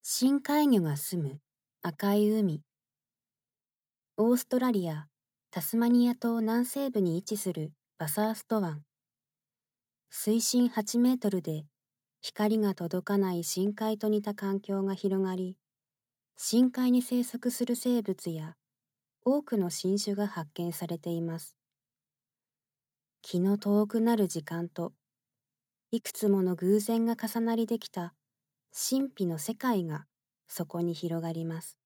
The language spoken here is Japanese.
深海魚が住む赤い海。オーストラリア・タスマニア島南西部に位置するバサースト湾。水深8メートルで光が届かない深海と似た環境が広がり、深海に生息する生物や多くの新種が発見されています。気の遠くなる時間と、いくつもの偶然が重なりできた神秘の世界がそこに広がります。